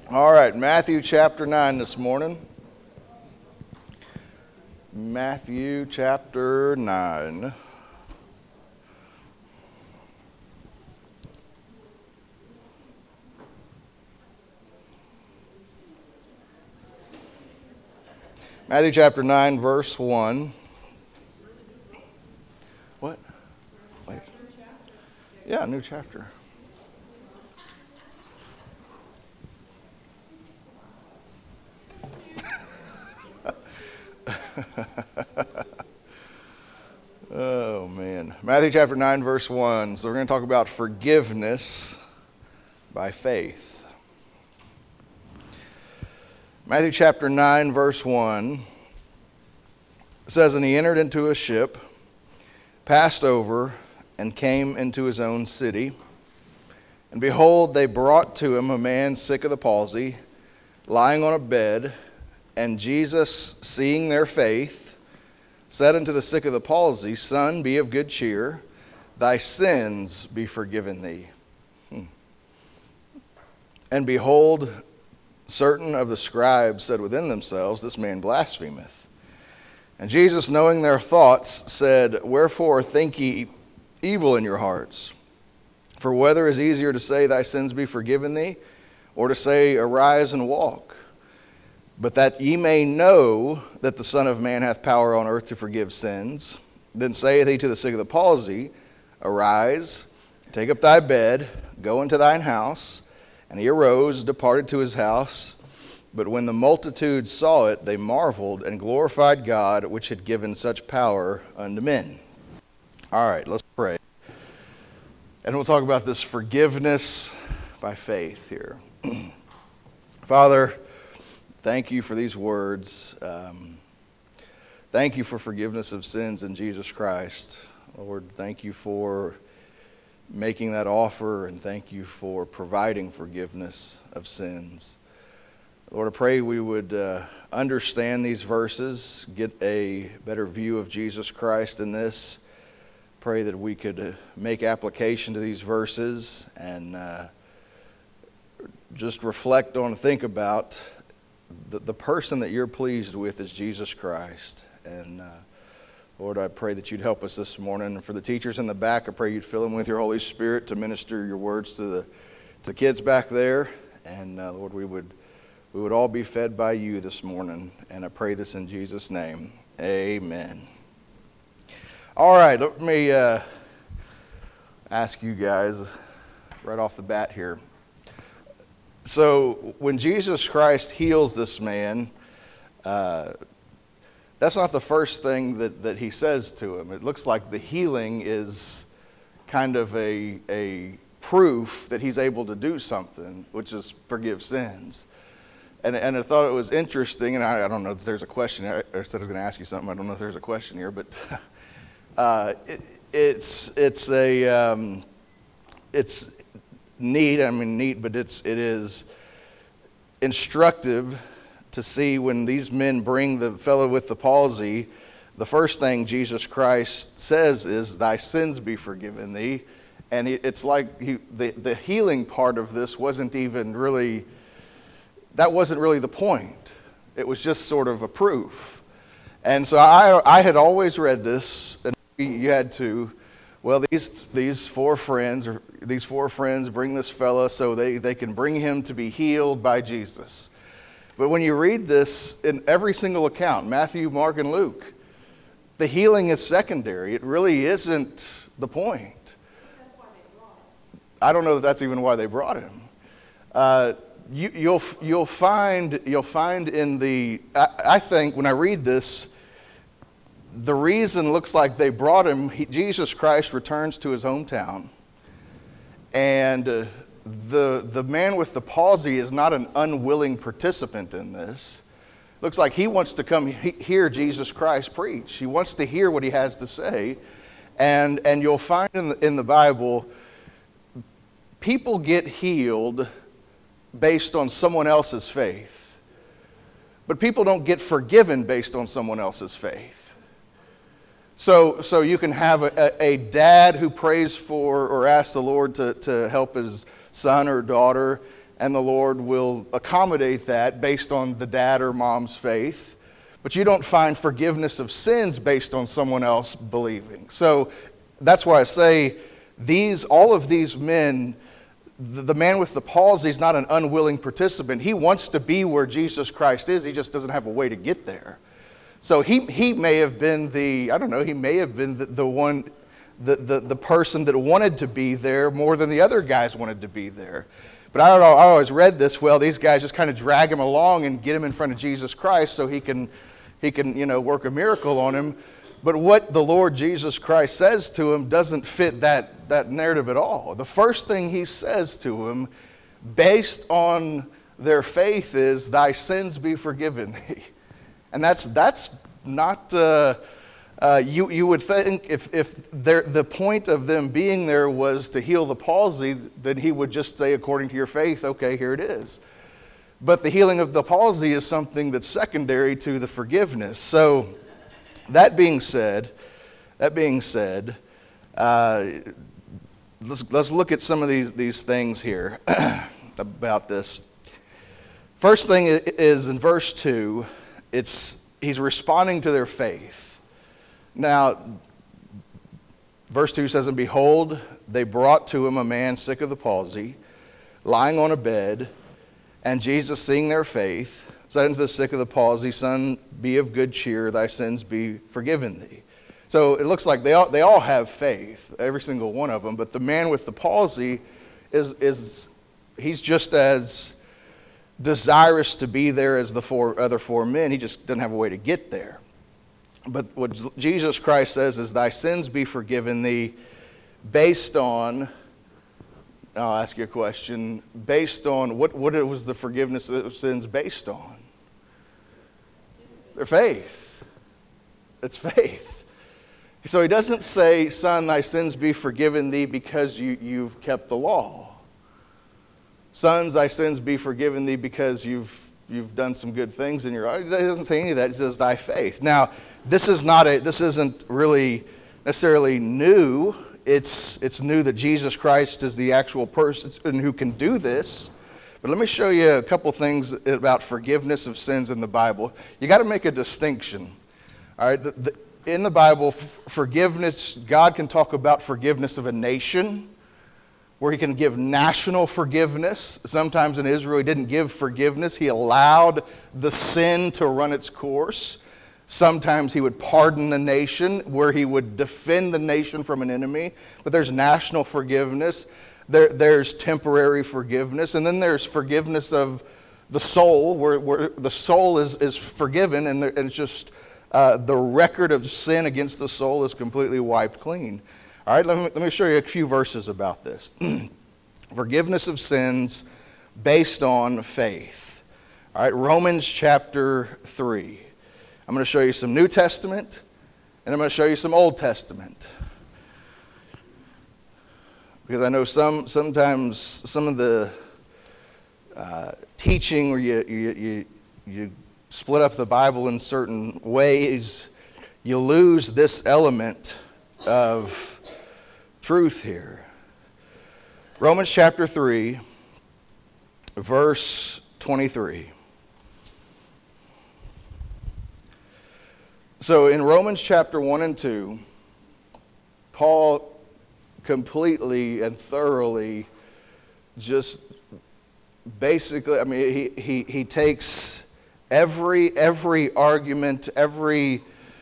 All right, Matthew chapter 9 this morning. Matthew chapter 9. Matthew chapter 9, verse 1. What? Wait. Yeah, new chapter. Oh, man. Matthew chapter 9, verse 1. So we're going to talk about forgiveness by faith. Matthew chapter 9, verse 1 says, "And he entered into a ship, passed over, and came into his own city. And behold, they brought to him a man sick of the palsy, lying on a bed. And Jesus, seeing their faith, said unto the sick of the palsy, Son, be of good cheer, thy sins be forgiven thee. And behold, certain of the scribes said within themselves, This man blasphemeth. And Jesus, knowing their thoughts, said, Wherefore think ye evil in your hearts? For whether is easier to say, Thy sins be forgiven thee, or to say, Arise and walk? But that ye may know that the Son of Man hath power on earth to forgive sins, then saith he to the sick of the palsy, Arise, take up thy bed, go into thine house. And he arose, departed to his house. But when the multitude saw it, they marveled and glorified God, which had given such power unto men." All right, let's pray. And we'll talk about this forgiveness by faith here. Father, thank you for these words. Thank you for forgiveness of sins in Jesus Christ. Lord, thank you for making that offer, and thank you for providing forgiveness of sins. Lord, I pray we would understand these verses, get a better view of Jesus Christ in this. Pray that we could make application to these verses and just reflect on and think about the person that you're pleased with is Jesus Christ. And Lord, I pray that you'd help us this morning. And for the teachers in the back, I pray you'd fill them with your Holy Spirit to minister your words to the kids back there. And Lord, we would all be fed by you this morning. And I pray this in Jesus' name. Amen. All right, let me ask you guys right off the bat here. So when Jesus Christ heals this man, that's not the first thing that he says to him. It looks like the healing is kind of a proof that he's able to do something, which is forgive sins. And I thought it was interesting, and I don't know if there's a question. I said I was going to ask you something. I don't know if there's a question here, but it's neat. I mean, neat, but it is instructive to see when these men bring the fellow with the palsy, the first thing Jesus Christ says is, Thy sins be forgiven thee. And it's like the healing part of this wasn't really the point. It was just sort of a proof. And so I had always read this, and you had to, well, these four friends bring this fella so they can bring him to be healed by Jesus. But when you read this in every single account, Matthew, Mark, and Luke, the healing is secondary. It really isn't the point. That's why they brought him. I don't know that that's even why they brought him. You'll find in the, I think when I read this, the reason looks like they brought him, Jesus Christ returns to his hometown, and the man with the palsy is not an unwilling participant in this. Looks like he wants to come hear Jesus Christ preach. He wants to hear what he has to say. And you'll find in the Bible, people get healed based on someone else's faith. But people don't get forgiven based on someone else's faith. So you can have a dad who prays for or asks the Lord to help his son or daughter, and the Lord will accommodate that based on the dad or mom's faith. But you don't find forgiveness of sins based on someone else believing. So that's why I say all of these men, the man with the palsy is not an unwilling participant. He wants to be where Jesus Christ is. He just doesn't have a way to get there. So he may have been the one, the person that wanted to be there more than the other guys wanted to be there. But I don't know, I always read this, well, these guys just kind of drag him along and get him in front of Jesus Christ so he can work a miracle on him. But what the Lord Jesus Christ says to him doesn't fit that narrative at all. The first thing he says to him, based on their faith, is, thy sins be forgiven thee. And that's not, you would think if the point of them being there was to heal the palsy, then he would just say, according to your faith, okay, here it is. But the healing of the palsy is something that's secondary to the forgiveness. So that being said, let's look at some of these things here about this. First thing is in verse 2, he's responding to their faith. Now, verse 2 says, and behold, they brought to him a man sick of the palsy, lying on a bed. And Jesus, seeing their faith, said unto the sick of the palsy, son, be of good cheer, thy sins be forgiven thee. So it looks like they all have faith, every single one of them. But the man with the palsy he's just as desirous to be there as the other four men. He just doesn't have a way to get there. But what Jesus Christ says is, thy sins be forgiven thee, based on, I'll ask you a question, based on, what was the forgiveness of sins based on? Their faith. It's faith. So he doesn't say, son, thy sins be forgiven thee because you've kept the law. Sons, thy sins be forgiven thee because you've done some good things in your life. He doesn't say any of that. He says, thy faith. Now, this isn't really necessarily new. It's new that Jesus Christ is the actual person who can do this. But let me show you a couple things about forgiveness of sins in the Bible. You got to make a distinction. All right, in the Bible, forgiveness, God can talk about forgiveness of a nation, where he can give national forgiveness. Sometimes in Israel, he didn't give forgiveness. He allowed the sin to run its course. Sometimes he would pardon the nation, where he would defend the nation from an enemy. But there's national forgiveness. There's temporary forgiveness. And then there's forgiveness of the soul, where the soul is forgiven, and it's just the record of sin against the soul is completely wiped clean. All right, let me show you a few verses about this. Forgiveness of sins based on faith. All right, Romans chapter 3. I'm going to show you some New Testament, and I'm going to show you some Old Testament. Because I know sometimes some of the teaching where you split up the Bible in certain ways, you lose this element of truth here. Romans chapter 3, verse 23. So in Romans chapter 1 and 2, Paul completely and thoroughly just basically, he takes every argument, every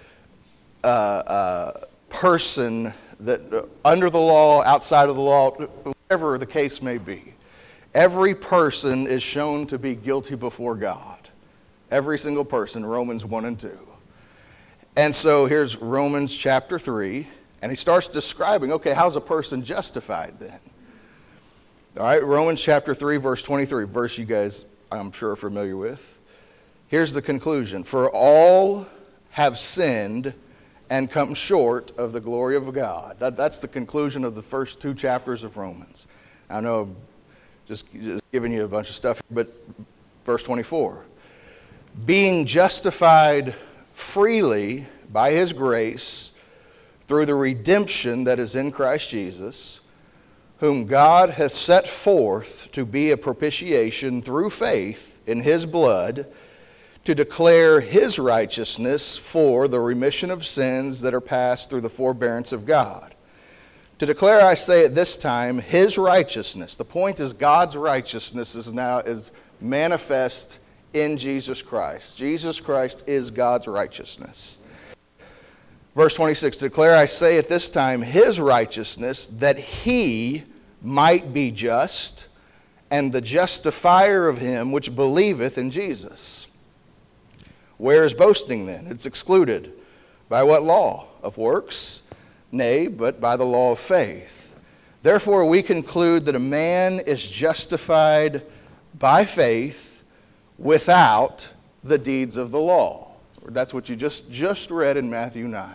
person that under the law, outside of the law, whatever the case may be, every person is shown to be guilty before God. Every single person, Romans 1 and 2. And so here's Romans chapter 3, and he starts describing, okay, how's a person justified then? All right, Romans chapter 3, verse 23, verse you guys, I'm sure, are familiar with. Here's the conclusion. For all have sinned and come short of the glory of God. That's the conclusion of the first two chapters of Romans. I know I'm just giving you a bunch of stuff, but verse 24. Being justified freely by his grace through the redemption that is in Christ Jesus, whom God hath set forth to be a propitiation through faith in his blood, to declare his righteousness for the remission of sins that are passed through the forbearance of God. To declare, I say at this time, his righteousness. The point is God's righteousness is manifest in Jesus Christ. Jesus Christ is God's righteousness. Verse 26, to declare, I say at this time, his righteousness, that he might be just, and the justifier of him which believeth in Jesus. Where is boasting then? It's excluded. By what law? Of works? Nay, but by the law of faith. Therefore we conclude that a man is justified by faith without the deeds of the law. That's what you just read in Matthew 9.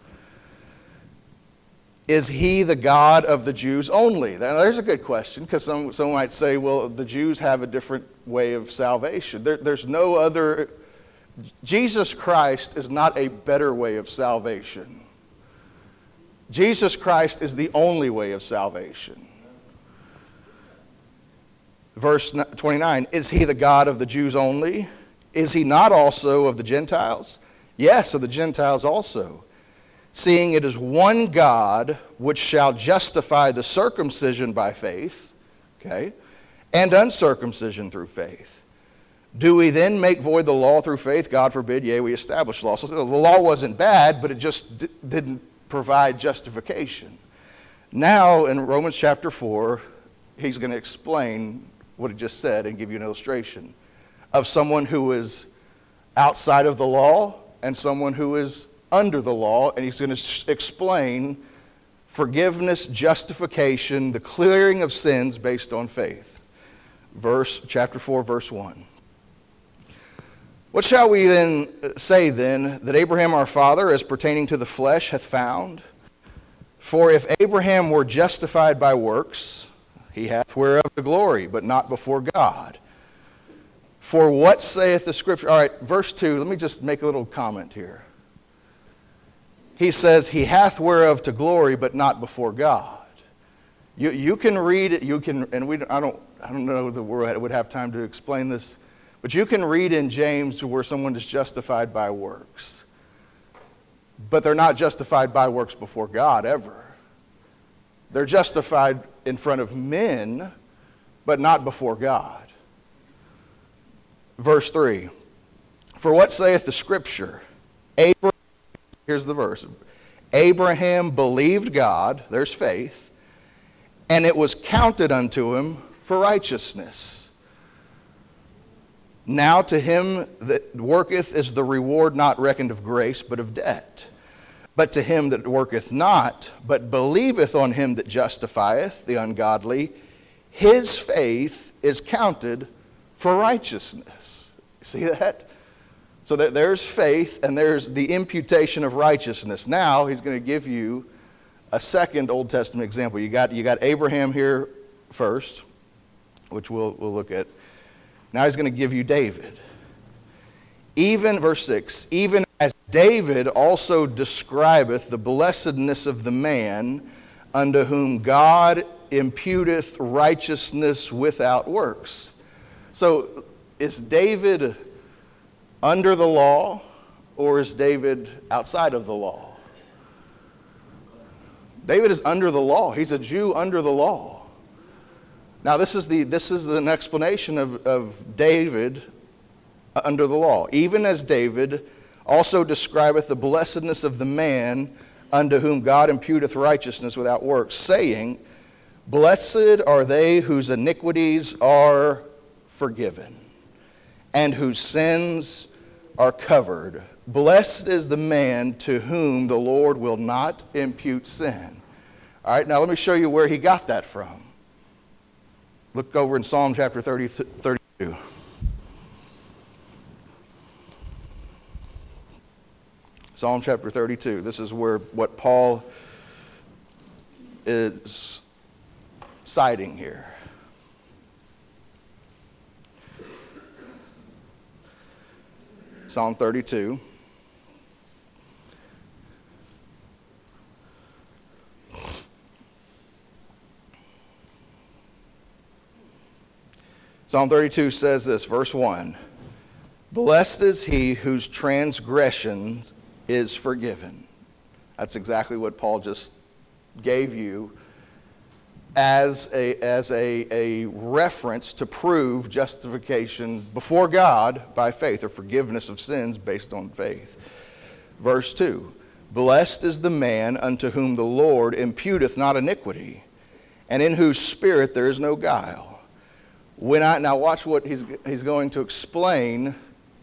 Is he the God of the Jews only? Now, there's a good question, because some might say, well, the Jews have a different way of salvation. There's no other. Jesus Christ is not a better way of salvation. Jesus Christ is the only way of salvation. Verse 29, is he the God of the Jews only? Is he not also of the Gentiles? Yes, of the Gentiles also. Seeing it is one God which shall justify the circumcision by faith, okay, and uncircumcision through faith. Do we then make void the law through faith? God forbid, yea, we establish law. So the law wasn't bad, but it just didn't provide justification. Now, in Romans chapter 4, he's going to explain what he just said and give you an illustration of someone who is outside of the law and someone who is under the law, and he's going to explain forgiveness, justification, the clearing of sins based on faith. Chapter 4, verse 1. What shall we then say then that Abraham our father, as pertaining to the flesh, hath found? For if Abraham were justified by works, he hath whereof the glory, but not before God. For what saith the Scripture? All right, verse 2, let me just make a little comment here. He says, he hath whereof to glory, but not before God. You can read it, and I don't know that we would have time to explain this, but you can read in James where someone is justified by works. But they're not justified by works before God ever. They're justified in front of men, but not before God. Verse 3. For what saith the Scripture? Here's the verse. Abraham believed God, there's faith, and it was counted unto him for righteousness. Now to him that worketh is the reward not reckoned of grace, but of debt. But to him that worketh not, but believeth on him that justifieth the ungodly, his faith is counted for righteousness. See that? So that there's faith and there's the imputation of righteousness. Now he's going to give you a second Old Testament example. You got Abraham here first, which we'll look at. Now he's going to give you David. Even, verse 6, even as David also describeth the blessedness of the man unto whom God imputeth righteousness without works. So is David under the law, or is David outside of the law? David is under the law. He's a Jew under the law. Now this is an explanation of David under the law. Even as David also describeth the blessedness of the man unto whom God imputeth righteousness without works, saying, Blessed are they whose iniquities are forgiven, and whose sins are covered. Blessed is the man to whom the Lord will not impute sin. All right, now let me show you where he got that from. Look over in Psalm chapter 32. Psalm chapter 32. This is what Paul is citing here. Psalm 32. Psalm 32 says this, verse 1. Blessed is he whose transgression is forgiven. That's exactly what Paul just gave you as a reference to prove justification before God by faith, or forgiveness of sins based on faith. Verse 2, blessed is the man unto whom the Lord imputeth not iniquity, and in whose spirit there is no guile. Now watch what he's going to explain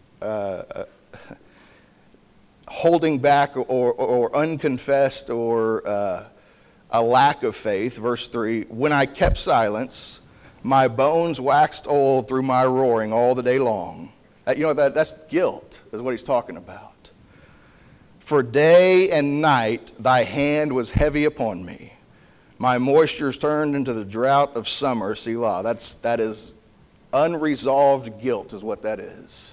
holding back or unconfessed or a lack of faith. Verse 3, when I kept silence, my bones waxed old through my roaring all the day long. That's guilt, is what he's talking about. For day and night thy hand was heavy upon me. My moisture's turned into the drought of summer, Selah. That is unresolved guilt, is what that is.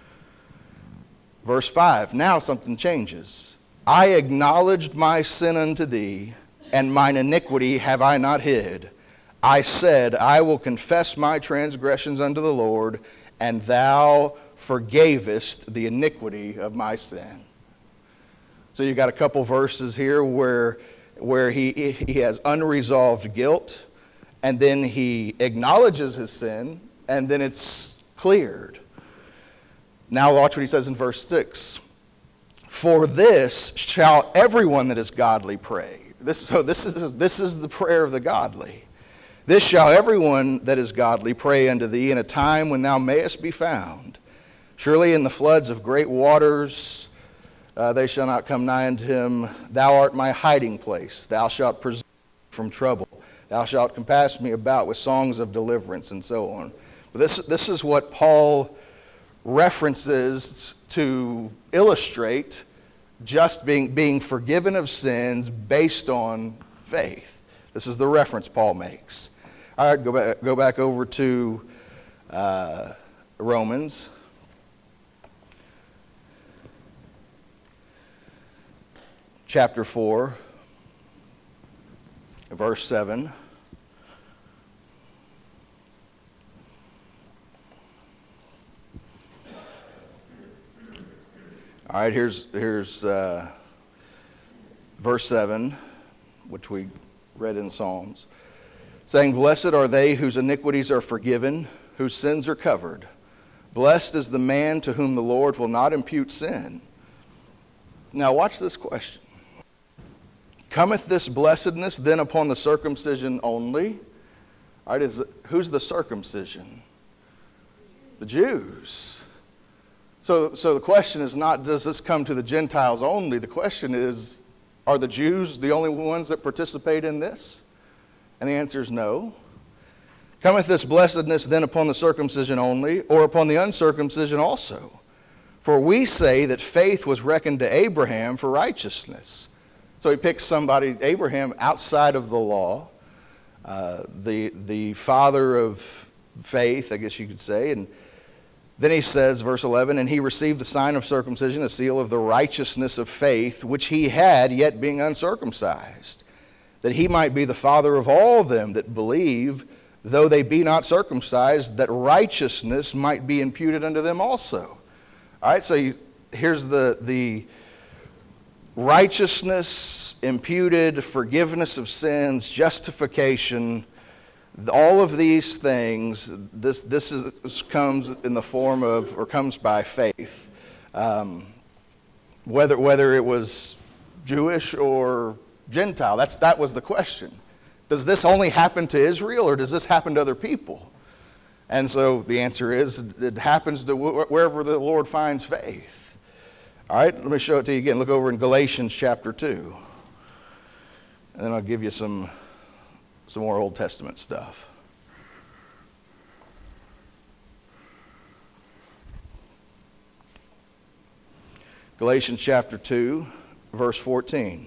Verse 5, now something changes. I acknowledged my sin unto thee, and mine iniquity have I not hid. I said, I will confess my transgressions unto the Lord, and thou forgavest the iniquity of my sin. So you've got a couple verses here where he has unresolved guilt, and then he acknowledges his sin, and then it's cleared. Now watch what he says in verse 6. For this shall everyone that is godly pray. This is the prayer of the godly. This shall everyone that is godly pray unto thee in a time when thou mayest be found. Surely in the floods of great waters they shall not come nigh unto him. Thou art my hiding place. Thou shalt preserve me from trouble. Thou shalt compass me about with songs of deliverance, and so on. But this is what Paul references to illustrate just being forgiven of sins based on faith. This is the reference Paul makes. All right, go back over to Romans. Chapter 4, verse 7. All right, here's verse 7, which we read in Psalms, saying, blessed are they whose iniquities are forgiven, whose sins are covered. Blessed is the man to whom the Lord will not impute sin. Now watch this question. Cometh this blessedness then upon the circumcision only? All right, who's the circumcision? The Jews. So the question is not, does this come to the Gentiles only? The question is, are the Jews the only ones that participate in this? And the answer is no. Cometh this blessedness then upon the circumcision only, or upon the uncircumcision also? For we say that faith was reckoned to Abraham for righteousness. So he picks somebody, Abraham, outside of the law, the father of faith, I guess you could say. And then he says, verse 11, and he received the sign of circumcision, a seal of the righteousness of faith, which he had, yet being uncircumcised, that he might be the father of all them that believe, though they be not circumcised, that righteousness might be imputed unto them also. All right, so here's the righteousness, imputed, forgiveness of sins, justification. All of these things, this comes in the form of, or comes by faith. Whether it was Jewish or Gentile, that was the question. Does this only happen to Israel, or does this happen to other people? And so the answer is, it happens to wherever the Lord finds faith. All right, let me show it to you again. Look over in Galatians chapter 2. And then I'll give you some more Old Testament stuff. Galatians chapter 2, verse 14.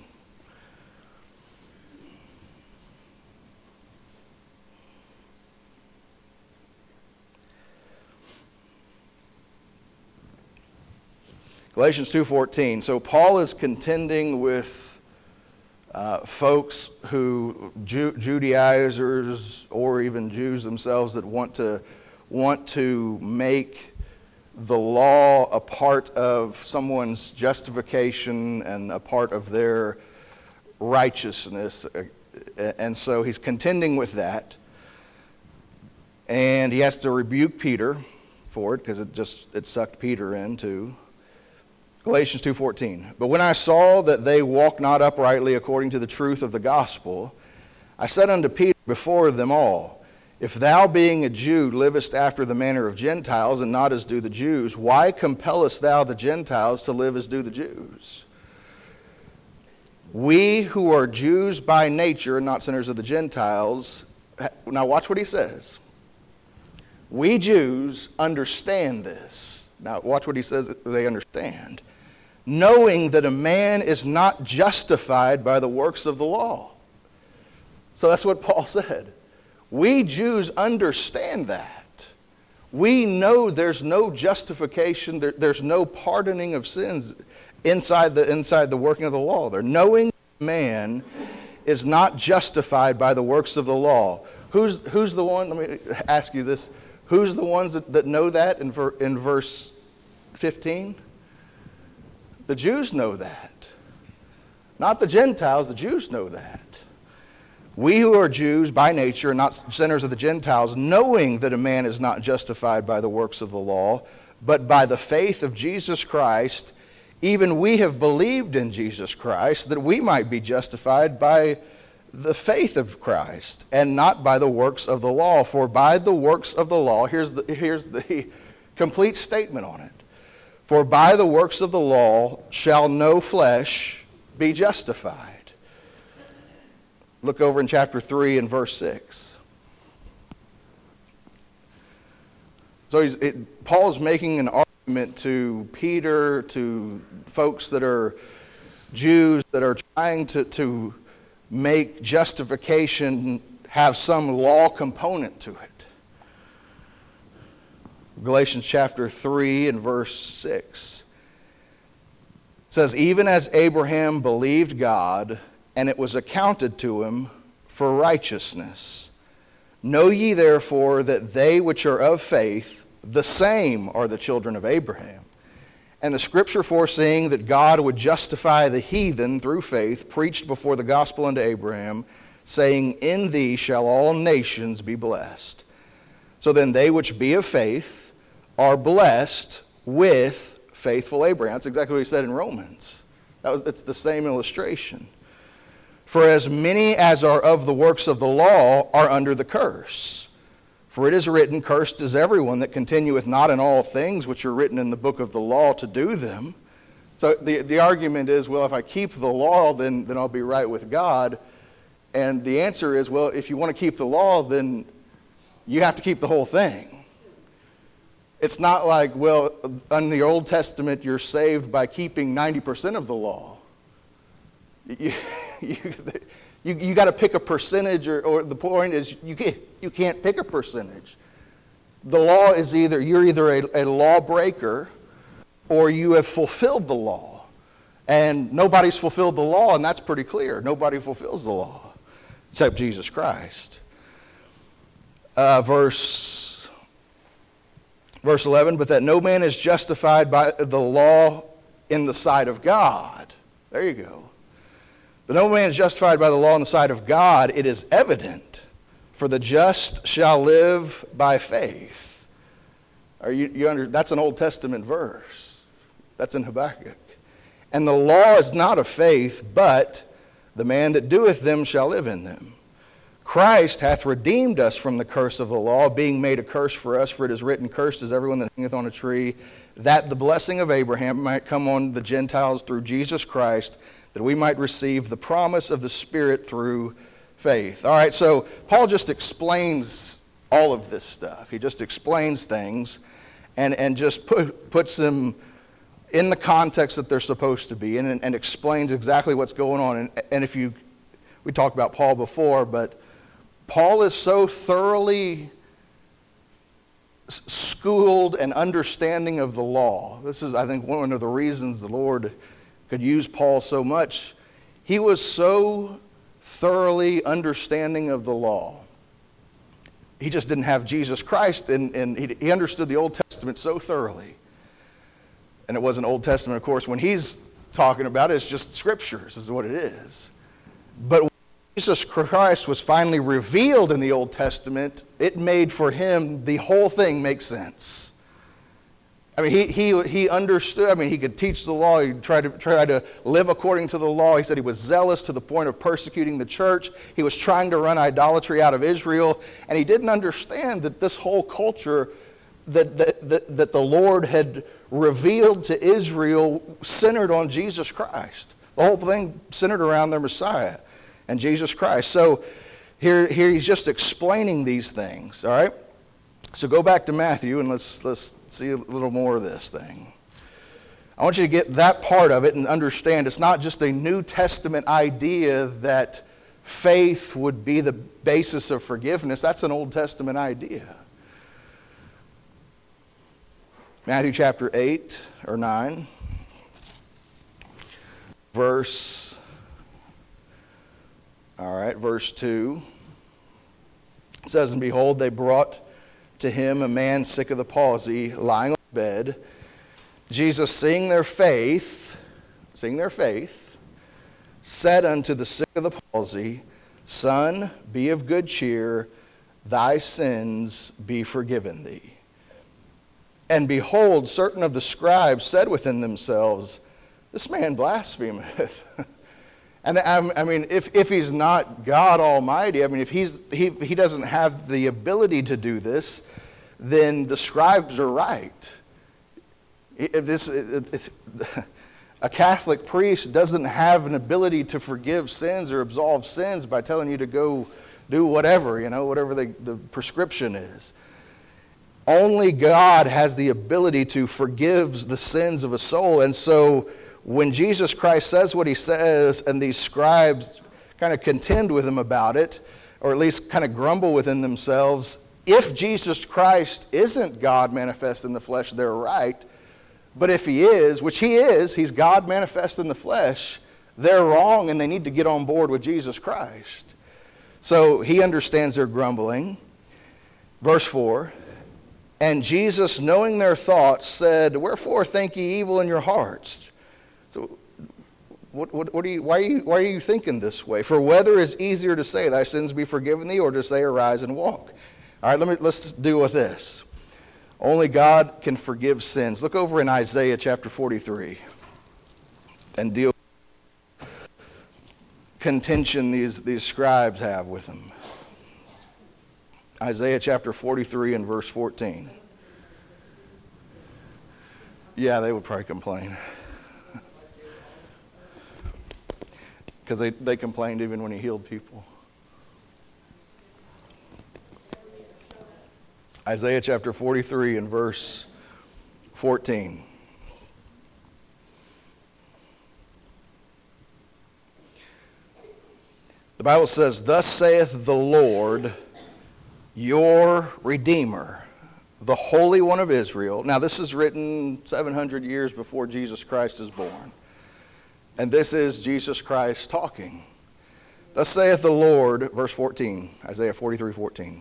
Galatians 2:14. So Paul is contending with folks who, Judaizers or even Jews themselves, that want want to make the law a part of someone's justification and a part of their righteousness. And so he's contending with that. And he has to rebuke Peter for it because it sucked Peter in too. Galatians 2:14. But when I saw that they walk not uprightly according to the truth of the gospel, I said unto Peter before them all, if thou being a Jew livest after the manner of Gentiles and not as do the Jews, why compellest thou the Gentiles to live as do the Jews? We who are Jews by nature and not sinners of the Gentiles, now watch what he says. We Jews understand this. Now watch what he says they understand. Knowing that a man is not justified by the works of the law. So that's what Paul said. We Jews understand that. We know there's no justification, there's no pardoning of sins inside the working of the law. They're knowing man is not justified by the works of the law. Who's the one, let me ask you this, who's the ones that know that in verse 15? The Jews know that. Not the Gentiles, the Jews know that. We who are Jews by nature and not sinners of the Gentiles, knowing that a man is not justified by the works of the law, but by the faith of Jesus Christ, even we have believed in Jesus Christ, that we might be justified by the faith of Christ, and not by the works of the law. For by the works of the law, here's the complete statement on it. For by the works of the law shall no flesh be justified. Look over in chapter 3 and verse 6. So Paul's making an argument to Peter, to folks that are Jews that are trying to make justification have some law component to it. Galatians chapter 3 and verse 6 says, even as Abraham believed God, and it was accounted to him for righteousness. Know ye therefore that they which are of faith, the same are the children of Abraham. And the scripture foreseeing that God would justify the heathen through faith, preached before the gospel unto Abraham, saying, in thee shall all nations be blessed. So then they which be of faith are blessed with faithful Abraham. That's exactly what he said in Romans. It's the same illustration. For as many as are of the works of the law are under the curse. For it is written, cursed is everyone that continueth not in all things which are written in the book of the law to do them. So the argument is, well, if I keep the law, then I'll be right with God. And the answer is, well, if you want to keep the law, then you have to keep the whole thing. It's not like, well, in the Old Testament, you're saved by keeping 90% of the law. You got to pick a percentage, or the point is you can't pick a percentage. The law is you're either a lawbreaker or you have fulfilled the law. And nobody's fulfilled the law, and that's pretty clear. Nobody fulfills the law except Jesus Christ. Verse 11, but that no man is justified by the law in the sight of God. There you go. But no man is justified by the law in the sight of God. It is evident, for the just shall live by faith. That's an Old Testament verse. That's in Habakkuk. And the law is not of faith, but the man that doeth them shall live in them. Christ hath redeemed us from the curse of the law, being made a curse for us, for it is written, cursed is everyone that hangeth on a tree, that the blessing of Abraham might come on the Gentiles through Jesus Christ, that we might receive the promise of the Spirit through faith. All right, so Paul just explains all of this stuff. He just explains things and just puts them in the context that they're supposed to be in, and explains exactly what's going on. And we talked about Paul before, but Paul is so thoroughly schooled and understanding of the law. This is, I think, one of the reasons the Lord could use Paul so much. He was so thoroughly understanding of the law He just didn't have Jesus Christ, and he understood the Old Testament so thoroughly. And it wasn't Old Testament, of course, when he's talking about it, it's just scriptures is what it is. But when Jesus Christ was finally revealed in the Old Testament, it made for him the whole thing make sense. I mean, he understood. I mean, he could teach the law. He tried to live according to the law. He said he was zealous to the point of persecuting the church. He was trying to run idolatry out of Israel. And he didn't understand that this whole culture that the Lord had revealed to Israel centered on Jesus Christ. The whole thing centered around their Messiah and Jesus Christ. So here he's just explaining these things, all right? So go back to Matthew and let's see a little more of this thing. I want you to get that part of it and understand it's not just a New Testament idea that faith would be the basis of forgiveness. That's an Old Testament idea. Matthew chapter 8 or 9, verse 2. It says, "And behold, they brought to him a man sick of the palsy, lying on the bed. Jesus, seeing their faith, said unto the sick of the palsy, Son, be of good cheer, thy sins be forgiven thee. And behold, certain of the scribes said within themselves, This man blasphemeth." And I mean, if he's not God Almighty, I mean, if he doesn't have the ability to do this, then the scribes are right. A Catholic priest doesn't have an ability to forgive sins or absolve sins by telling you to go do whatever, whatever the prescription is. Only God has the ability to forgive the sins of a soul. And so when Jesus Christ says what he says and these scribes kind of contend with him about it, or at least kind of grumble within themselves, if Jesus Christ isn't God manifest in the flesh, they're right. But if he is, which he is, he's God manifest in the flesh, they're wrong and they need to get on board with Jesus Christ. So he understands their grumbling. Verse 4, "And Jesus, knowing their thoughts, said, Wherefore think ye evil in your hearts?" So why are you thinking this way? "For whether is easier to say, Thy sins be forgiven thee, or to say, Arise and walk?" All right, let's deal with this. Only God can forgive sins. Look over in Isaiah chapter 43 and deal with contention these scribes have with him. Isaiah chapter 43 and verse 14. Yeah, they would probably complain. Because they complained even when he healed people. Isaiah chapter 43 and verse 14. The Bible says, "Thus saith the Lord, your Redeemer, the Holy One of Israel." Now this is written 700 years before Jesus Christ is born. And this is Jesus Christ talking. "Thus saith the Lord," verse 14, Isaiah 43:14.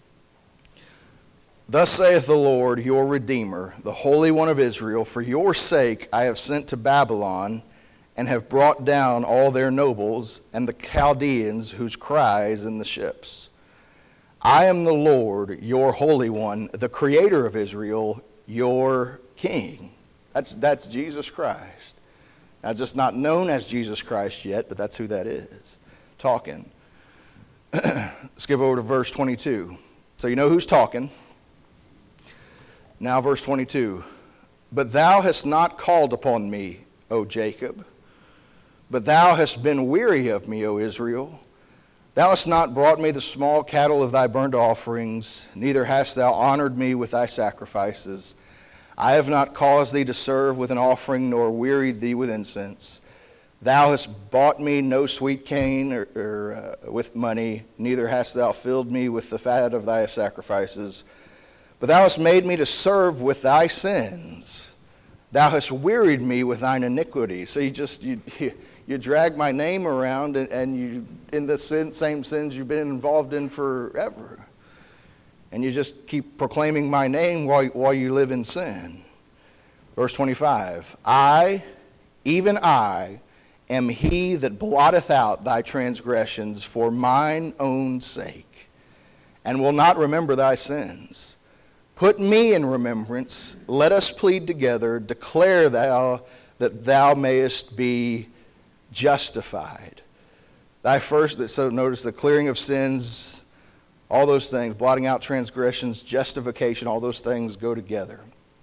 "Thus saith the Lord, your Redeemer, the Holy One of Israel, for your sake I have sent to Babylon, and have brought down all their nobles and the Chaldeans whose cry is in the ships. I am the Lord, your Holy One, the Creator of Israel, your King." That's Jesus Christ. Now, just not known as Jesus Christ yet, but that's who that is, talking. Skip over to verse 22. So you know who's talking. Now verse 22. "But thou hast not called upon me, O Jacob. But thou hast been weary of me, O Israel. Thou hast not brought me the small cattle of thy burnt offerings, neither hast thou honored me with thy sacrifices. I have not caused thee to serve with an offering, nor wearied thee with incense. Thou hast bought me no sweet cane or with money, neither hast thou filled me with the fat of thy sacrifices. But thou hast made me to serve with thy sins. Thou hast wearied me with thine iniquity." So you drag my name around, and you in the same sins you've been involved in forever. and you just keep proclaiming my name while you live in sin. Verse 25, I, even I, am he that blotteth out thy transgressions for mine own sake, and will not remember thy sins. Put me in remembrance, let us plead together, declare thou that thou mayest be justified. So notice the clearing of sins, all those things, blotting out transgressions, justification, all those things go together.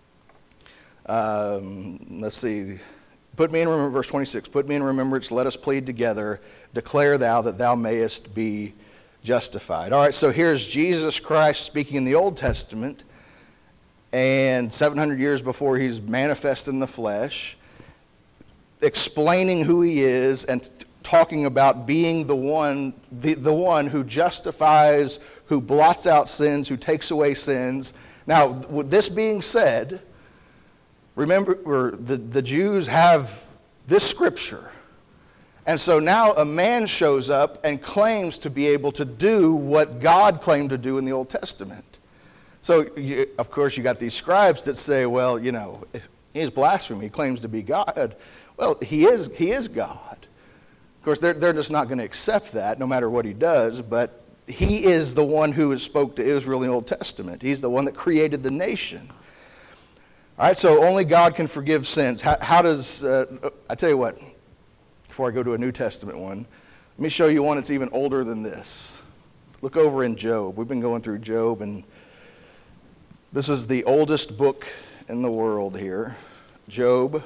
Let's see. Put me in remembrance, verse 26, put me in remembrance, let us plead together, declare thou that thou mayest be justified. All right, so here's Jesus Christ speaking in the Old Testament, and 700 years before he's manifest in the flesh, explaining who he is and talking about being the one who justifies, who blots out sins, who takes away sins. Now, with this being said, remember, the Jews have this scripture. And so now a man shows up and claims to be able to do what God claimed to do in the Old Testament. So, of course, you got these scribes that say, well, he's blasphemy. He claims to be God. Well, he is God. Of course, they're just not going to accept that no matter what he does, but he is the one who spoke to Israel in the Old Testament. He's the one that created the nation. All right, so only God can forgive sins. How does, I tell you what, before I go to a New Testament one, let me show you one that's even older than this. Look over in Job. We've been going through Job, and this is the oldest book in the world here. Job.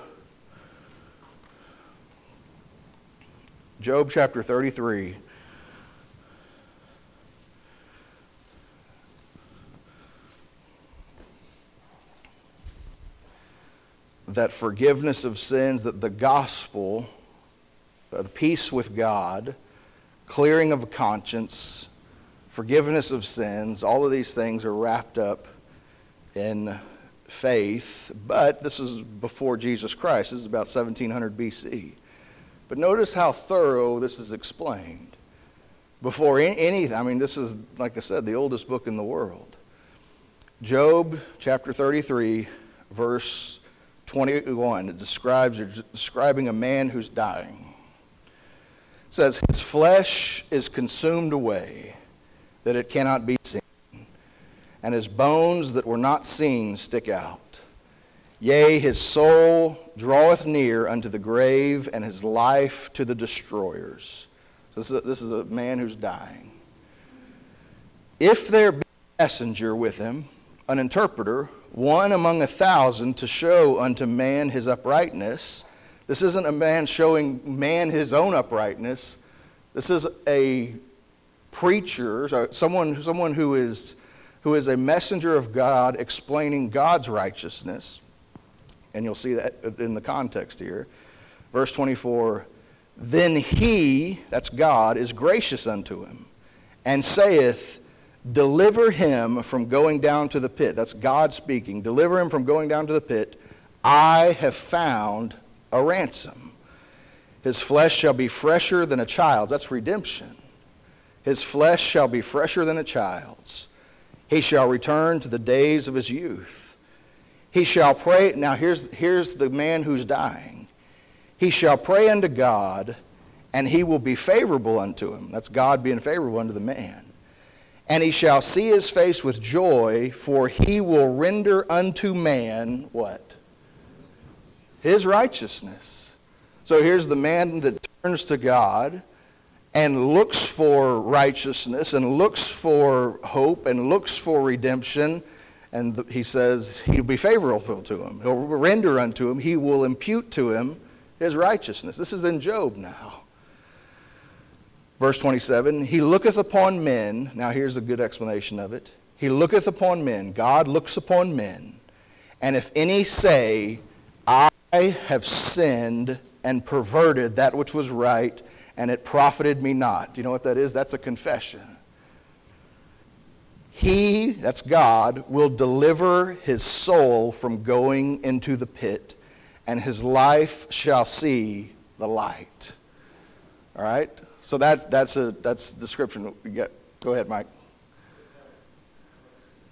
Job chapter 33. That forgiveness of sins, that the gospel, the peace with God, clearing of a conscience, forgiveness of sins, all of these things are wrapped up in faith. But this is before Jesus Christ. This is about 1700 BC. But notice how thorough this is explained. Before anything, this is, like I said, the oldest book in the world. Job chapter 33, verse 21, it describing a man who's dying. It says, his flesh is consumed away, that it cannot be seen, and his bones that were not seen stick out. Yea, his soul draweth near unto the grave, and his life to the destroyers. So this is a man who's dying. If there be a messenger with him, an interpreter, one among 1,000 to show unto man his uprightness. This isn't a man showing man his own uprightness. This is a preacher, someone who is a messenger of God explaining God's righteousness. And you'll see that in the context here. Verse 24, then he, that's God, is gracious unto him, and saith, deliver him from going down to the pit. That's God speaking. Deliver him from going down to the pit. I have found a ransom. His flesh shall be fresher than a child's. That's redemption. His flesh shall be fresher than a child's. He shall return to the days of his youth. He shall pray. Now here's the man who's dying. He shall pray unto God, and he will be favorable unto him. That's God being favorable unto the man. And he shall see his face with joy, for he will render unto man what? His righteousness. So here's the man that turns to God and looks for righteousness and looks for hope and looks for redemption. And he says he'll be favorable to him. He'll render unto him. He will impute to him his righteousness. This is in Job now. Verse 27, he looketh upon men. Now here's a good explanation of it. He looketh upon men. God looks upon men. And if any say, I have sinned and perverted that which was right, and it profited me not. Do you know what that is? That's a confession. He, that's God, will deliver his soul from going into the pit, and his life shall see the light. All right? So that's a description we get. Go ahead, Mike.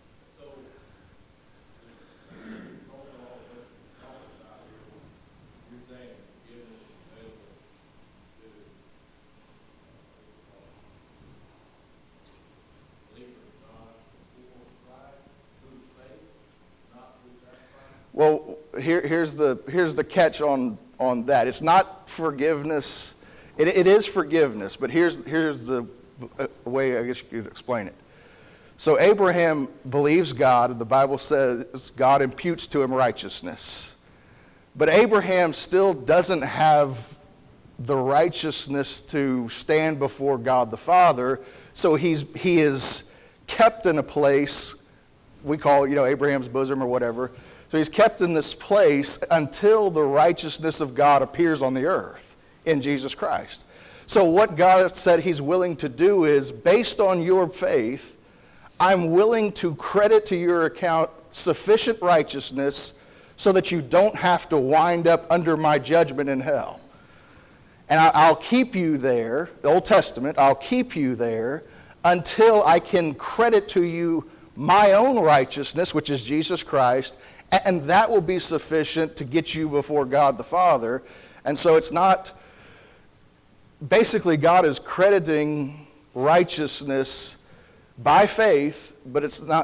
here's the catch on that. It's not forgiveness. It is forgiveness, but here's the way I guess you could explain it. So Abraham believes God, and the Bible says God imputes to him righteousness. But Abraham still doesn't have the righteousness to stand before God the Father, so he is kept in a place, we call it, Abraham's bosom or whatever. So he's kept in this place until the righteousness of God appears on the earth in Jesus Christ. So what God said he's willing to do is, based on your faith, I'm willing to credit to your account sufficient righteousness so that you don't have to wind up under my judgment in hell. And I'll keep you there, the Old Testament, I'll keep you there until I can credit to you my own righteousness, which is Jesus Christ, and that will be sufficient to get you before God the Father. And so it's not, basically God is crediting righteousness by faith, but it's not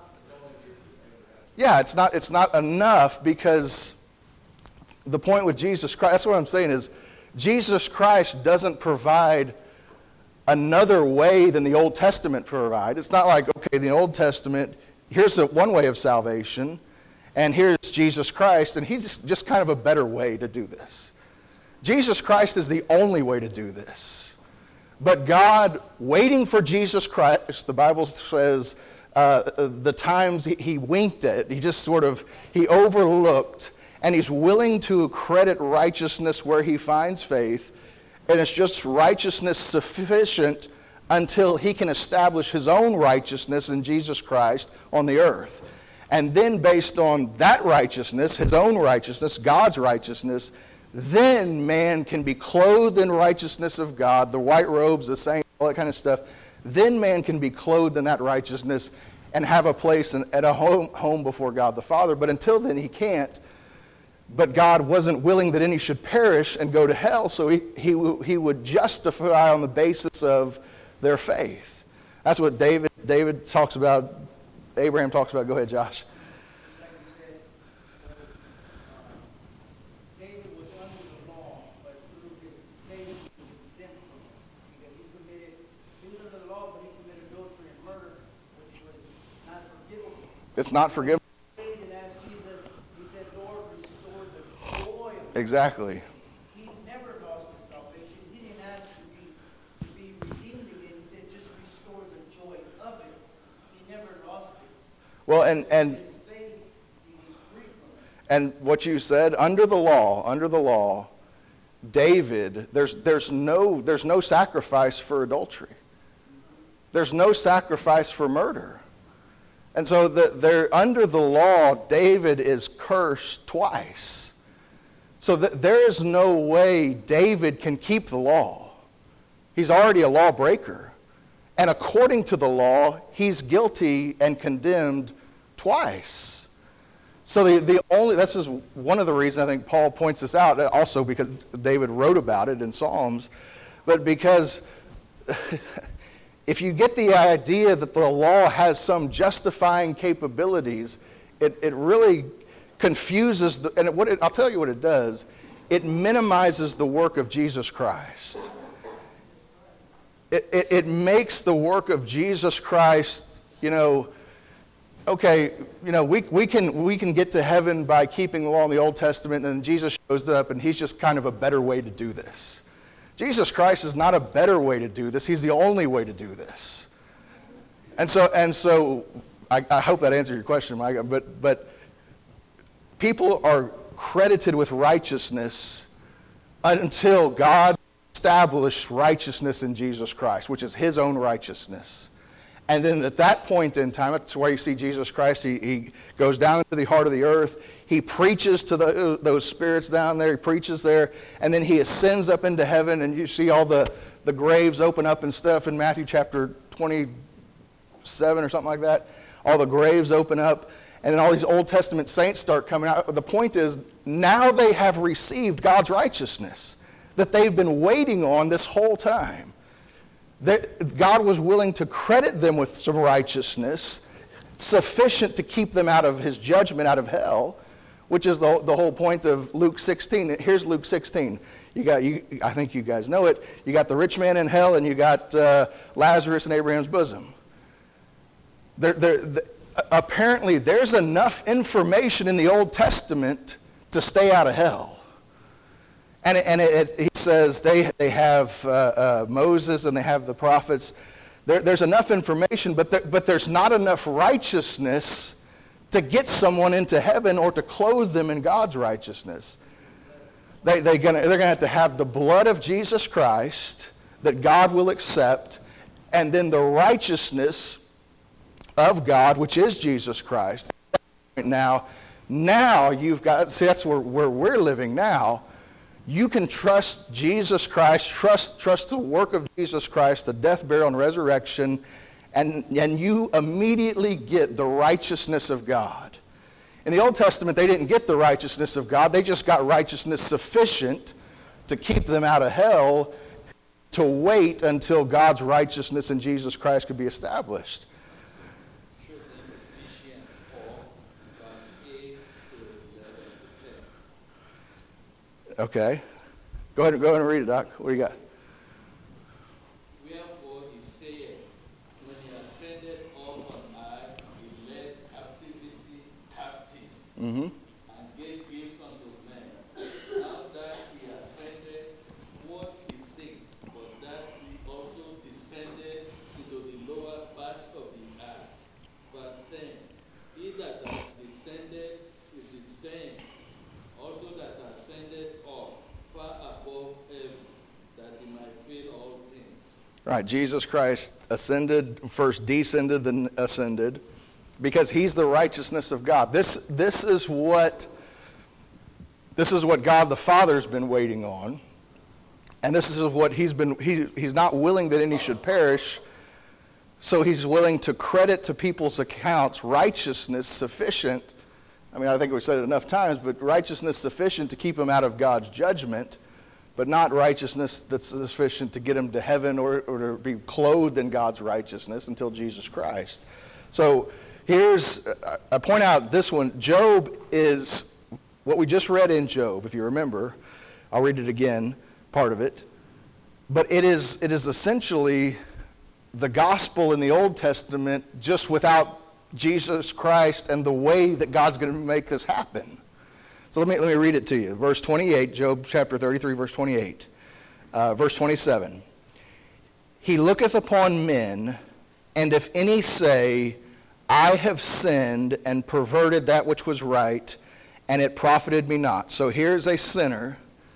enough, because the point with Jesus Christ, that's what I'm saying, is Jesus Christ doesn't provide another way than the Old Testament provided. It's not like, okay, the Old Testament, here's one way of salvation, and here's Jesus Christ, and he's just kind of a better way to do this. Jesus Christ is the only way to do this. But God, waiting for Jesus Christ, the Bible says, the times he winked at, he overlooked, and he's willing to credit righteousness where he finds faith, and it's just righteousness sufficient until he can establish his own righteousness in Jesus Christ on the earth. And then based on that righteousness, his own righteousness, God's righteousness, then man can be clothed in righteousness of God, the white robes, the saints, all that kind of stuff. Then man can be clothed in that righteousness and have a place at a home before God the Father. But until then, he can't. But God wasn't willing that any should perish and go to hell, so he would justify on the basis of their faith. That's what David talks about, Abraham talks about. Go ahead, Josh. Like you said, David was under the law, but through his faith he was exempt from it. Because he was under the law, but he committed adultery and murder, which was not forgivable. It's not forgivable. Exactly. He never lost his salvation. He didn't ask to be redeemed again. He said just restore the joy of it. He never lost it. Well, and his faith, he was free from it. And what you said, under the law, David, there's no sacrifice for adultery. There's no sacrifice for murder. And so under the law, David is cursed twice. So there is no way David can keep the law. He's already a lawbreaker. And according to the law, he's guilty and condemned twice. So this is one of the reasons I think Paul points this out, also because David wrote about it in Psalms, but because if you get the idea that the law has some justifying capabilities, it really confuses, I'll tell you what it does. It minimizes the work of Jesus Christ. It makes the work of Jesus Christ, okay, we can get to heaven by keeping the law in the Old Testament, and then Jesus shows up, and he's just kind of a better way to do this. Jesus Christ is not a better way to do this. He's the only way to do this. And so I hope that answered your question, Mike, but people are credited with righteousness until God established righteousness in Jesus Christ, which is his own righteousness. And then at that point in time, that's why you see Jesus Christ, he goes down into the heart of the earth, he preaches to those spirits down there, he preaches there, and then he ascends up into heaven, and you see all the graves open up and stuff in Matthew chapter 27 or something like that. All the graves open up, and then all these Old Testament saints start coming out. The point is, now they have received God's righteousness that they've been waiting on this whole time. That God was willing to credit them with some righteousness sufficient to keep them out of his judgment, out of hell. which is the whole point of Luke 16. Here's Luke 16. I think you guys know it. You got the rich man in hell, and you got Lazarus in Abraham's bosom. Apparently, there's enough information in the Old Testament to stay out of hell. And he says they have Moses and they have the prophets. There's enough information, but there's not enough righteousness to get someone into heaven or to clothe them in God's righteousness. They're going to have the blood of Jesus Christ that God will accept, and then the righteousness of God, which is Jesus Christ. Now you've got, see, that's where we're living now. You can trust Jesus Christ, trust the work of Jesus Christ, the death, burial, and resurrection, and you immediately get the righteousness of God. In the Old Testament, they didn't get the righteousness of God. They just got righteousness sufficient to keep them out of hell, to wait until God's righteousness in Jesus Christ could be established. Okay. Go ahead and read it, Doc. What do you got? Wherefore he saith, when he ascended up on high, he led captivity captive, and gave gifts unto men. Now that he ascended, what he said, but that he also descended into the lower parts of the earth. Verse 10, he that hath descended is the same, also that ascended up far above heaven, that he might fill all things. Right, Jesus Christ ascended, first descended, then ascended, because he's the righteousness of God. This is what God the Father's been waiting on, and this is what he's not willing that any should perish, so he's willing to credit to people's accounts righteousness sufficient. I mean, I think we've said it enough times, but righteousness sufficient to keep them out of God's judgment, but not righteousness that's sufficient to get them to heaven or to be clothed in God's righteousness until Jesus Christ. So I point out this one. Job is what we just read in Job, if you remember. I'll read it again, part of it. But it is essentially the gospel in the Old Testament, just without Jesus Christ and the way that God's going to make this happen. So let me read it to you. Verse 28, Job chapter 33, verse 28. Verse 27. He looketh upon men, and if any say, I have sinned and perverted that which was right, and it profited me not. So here's a sinner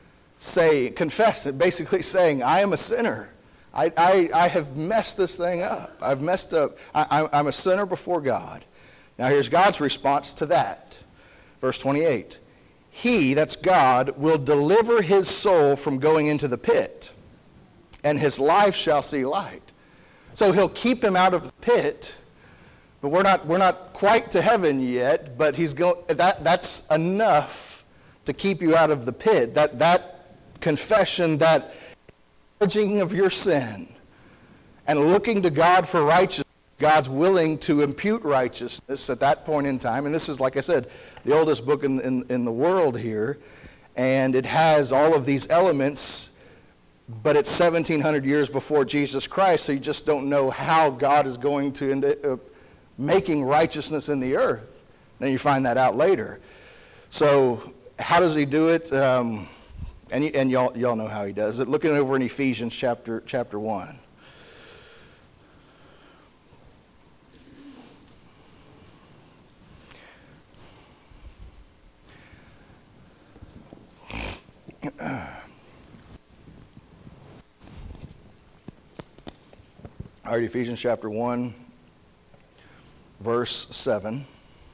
basically saying, I am a sinner. I have messed this thing up. I've messed up. I'm a sinner before God. Now here's God's response to that. Verse 28. He, that's God, will deliver his soul from going into the pit, and his life shall see light. So he'll keep him out of the pit, but we're not quite to heaven yet, but that's enough to keep you out of the pit. That confession, that acknowledging of your sin and looking to God for righteousness, God's willing to impute righteousness at that point in time. And this is, like I said, the oldest book in the world here. And it has all of these elements, but it's 1,700 years before Jesus Christ, so you just don't know how God is going to end up making righteousness in the earth. Then you find that out later. So how does he do it? And y'all know how he does it. Looking over in Ephesians chapter 1. All right, Ephesians chapter 1, verse 7.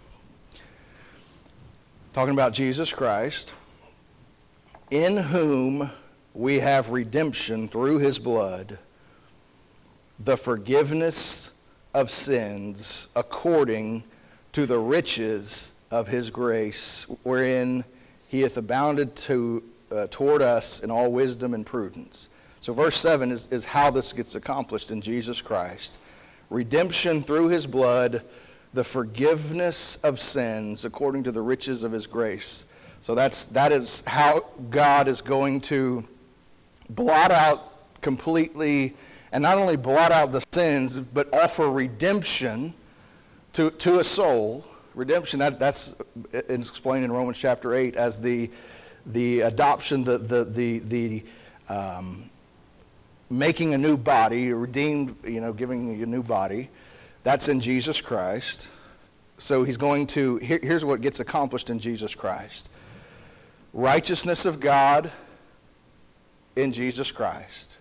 Talking about Jesus Christ, in whom we have redemption through his blood, the forgiveness of sins according to the riches of his grace, wherein he hath abounded toward us in all wisdom and prudence. So verse 7 is how this gets accomplished in Jesus Christ. Redemption through his blood, the forgiveness of sins according to the riches of his grace. So that is how God is going to blot out completely, and not only blot out the sins, but offer redemption to a soul. Redemption, that's explained in Romans chapter 8 as the adoption, the making a new body, redeemed, giving a new body. That's in Jesus Christ. So he's going to, here's what gets accomplished in Jesus Christ. Righteousness of God in Jesus Christ.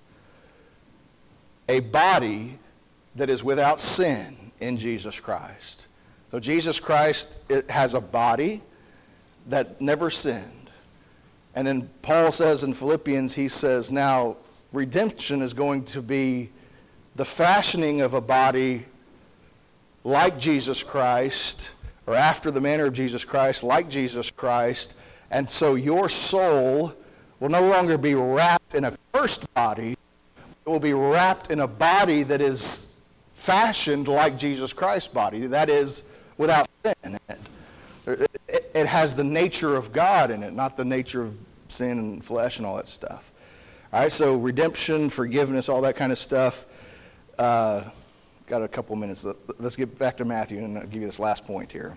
A body that is without sin in Jesus Christ. So Jesus Christ has a body that never sinned. And then Paul says in Philippians, he says, now redemption is going to be the fashioning of a body like Jesus Christ, or after the manner of Jesus Christ, like Jesus Christ. And so your soul will no longer be wrapped in a cursed body. It will be wrapped in a body that is fashioned like Jesus Christ's body. That is without sin in it. It has the nature of God in it, not the nature of sin and flesh and all that stuff. All right, so redemption, forgiveness, all that kind of stuff. Got a couple minutes. Let's get back to Matthew, and I'll give you this last point here.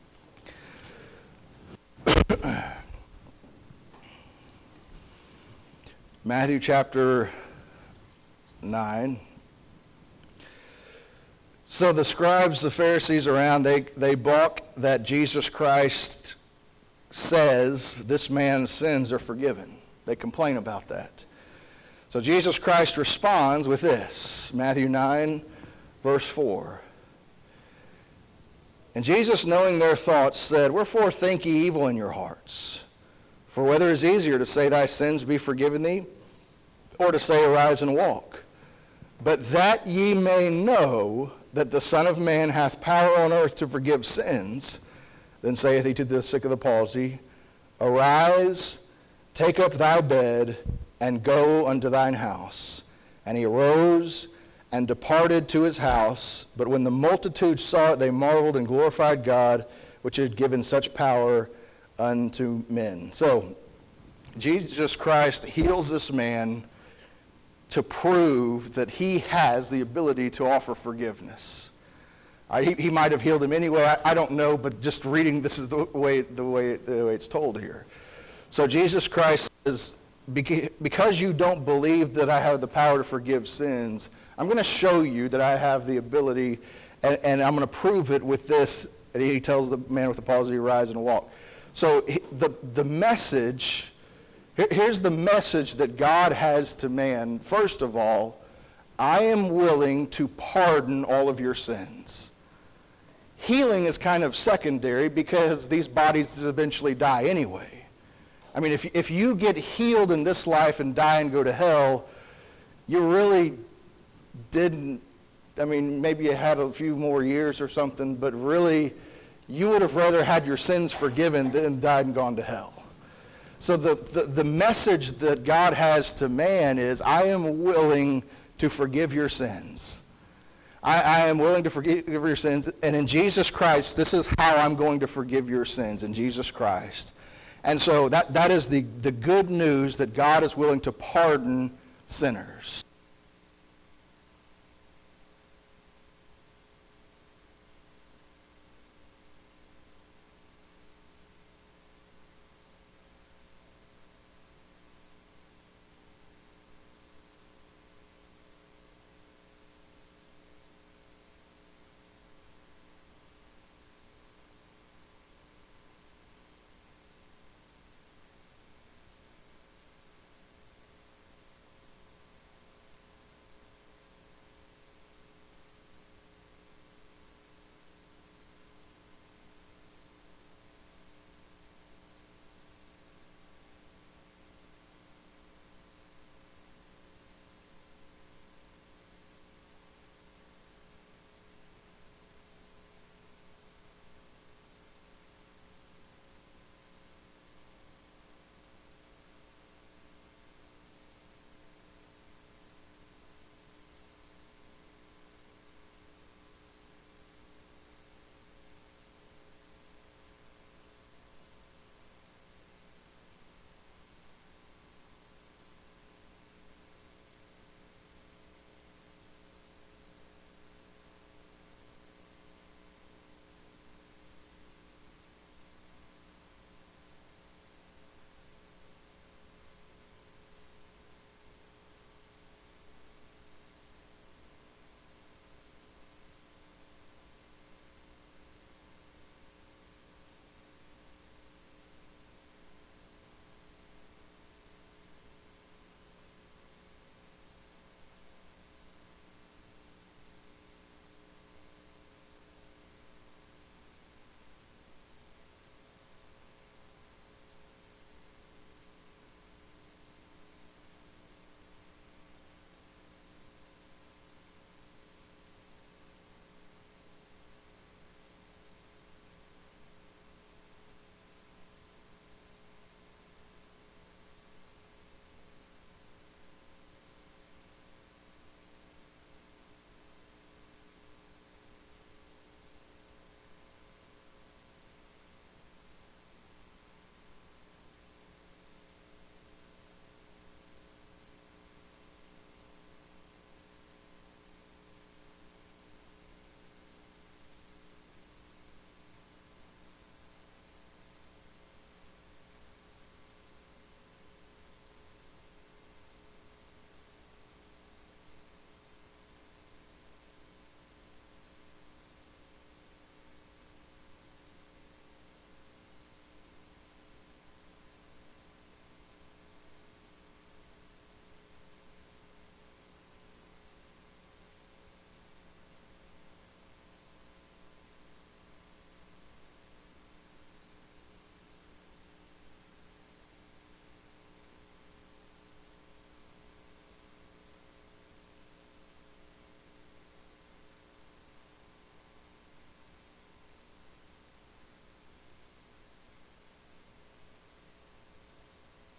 Matthew chapter 9. So the scribes, the Pharisees around, they balk that Jesus Christ says this man's sins are forgiven. They complain about that. So Jesus Christ responds with this, Matthew 9, verse 4. And Jesus, knowing their thoughts, said, wherefore think ye evil in your hearts? For whether it is easier to say, thy sins be forgiven thee, or to say, arise and walk? But that ye may know that the Son of Man hath power on earth to forgive sins, then saith he to the sick of the palsy, arise, take up thy bed, and go unto thine house. And he arose and departed to his house. But when the multitude saw it, they marveled and glorified God, which had given such power unto men. So, Jesus Christ heals this man to prove that he has the ability to offer forgiveness. He might have healed him anyway. I don't know, but just reading, this is the way it's told here. So Jesus Christ says, because you don't believe that I have the power to forgive sins, I'm going to show you that I have the ability, and I'm going to prove it with this. And he tells the man with the palsy to rise and walk. So the message, here's the message that God has to man. First of all, I am willing to pardon all of your sins. Healing is kind of secondary because these bodies eventually die anyway. I mean, if you get healed in this life and die and go to hell, you really didn't, I mean, maybe you had a few more years or something, but really, you would have rather had your sins forgiven than died and gone to hell. So the message that God has to man is, I am willing to forgive your sins. I am willing to forgive your sins. And in Jesus Christ, this is how I'm going to forgive your sins, in Jesus Christ. And so that is the good news that God is willing to pardon sinners.